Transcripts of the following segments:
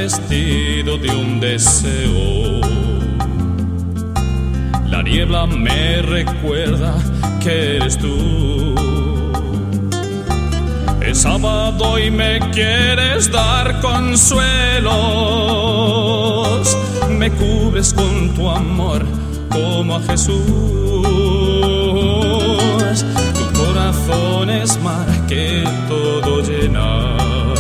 vestido de un deseo. La niebla me recuerda que eres tú. Es sábado y me quieres dar consuelos. Me cubres con tu amor como a Jesús. Tu corazón es mar que todo llena,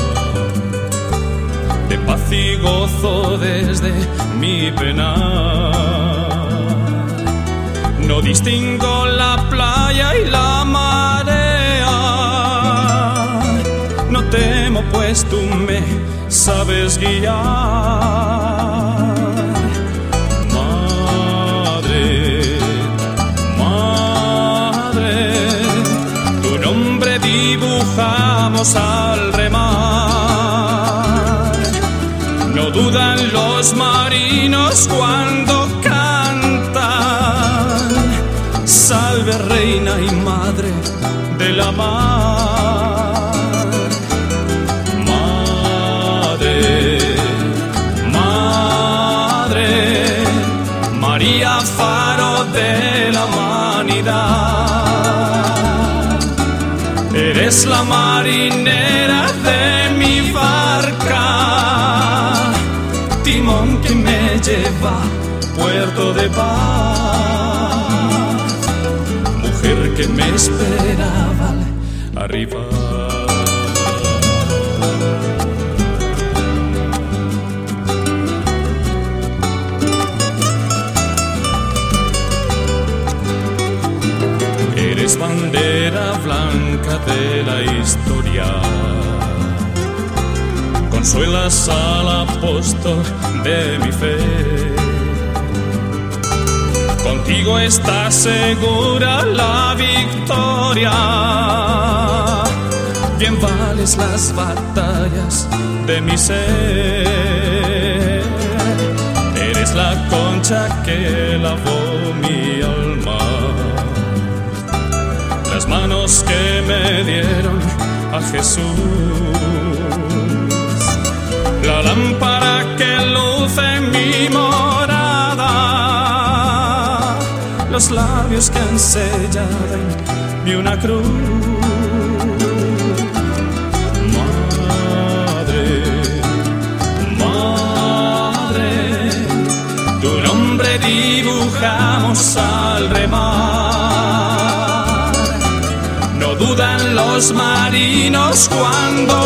de paz y gozo desde mi pena. No distingo la playa y la marea. No temo, pues tú me sabes guiar. Madre, madre, tu nombre dibujamos al remar. No dudan los marinos cuando cantan: salve reina y madre de la mar. Madre, madre, María, faro de la humanidad. Eres la marinera de mi barca, timón que me lleva a puerto de paz. Mujer que me esperaba al arribar. Eres bandera blanca de la historia, consuelas al apóstol de mi fe. Contigo está segura la victoria, bien vales las batallas de mi ser. Eres la concha que lavó mi alma, las manos que me dieron a Jesús, la lámpara que luce mi morada, los labios que han sellado en mí una cruz. Madre, madre, tu nombre dibujamos al remar. No dudan los marinos cuando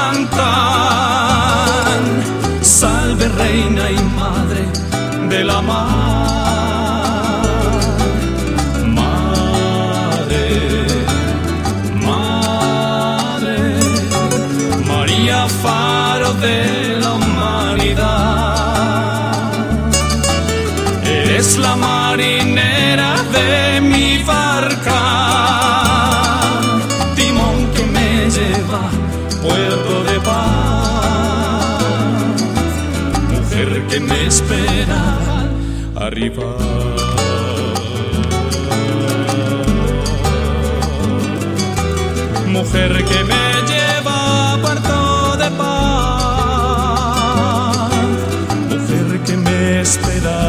cantan: salve reina y madre de la mar. Madre, madre, María, faro de la humanidad. Eres la marinera de mi barca, timón que me lleva a puerto de paz. Mujer que me espera arriba. Mujer que me lleva a puerto de paz. Mujer que me espera